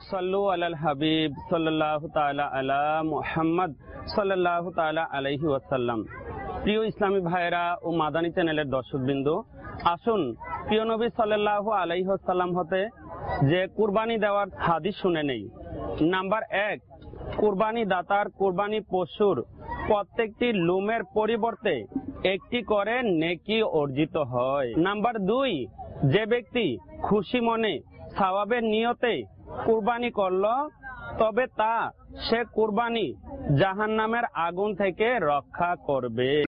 সাল্লু আলাল হাবিব সাল্লাল্লাহু তাআলা আলা মুহাম্মদ সাল্লাল্লাহু তাআলা আলাইহি ওয়াসাল্লাম। প্রিয় ইসলামী ভাইরা ও মাদানী চ্যানেলের দর্শকবৃন্দ, আসুন প্রিয় নবী সাল্লাল্লাহু আলাইহি ওয়াসাল্লাম হতে যে কুরবানি দেওয়ার হাদিস শুনে নেই। নাম্বার 1, কুরবানি দাতার কুরবানি পশুর প্রত্যেকটি লুমের পরিবর্তে একটি করে নেকি অর্জিত হয়। নাম্বার 2, যে ব্যক্তি খুশি মনে সওয়াবের নিয়তে কুরবানি করল, তবে সে কুরবানি জাহান্নামের আগুন থেকে রক্ষা করবে।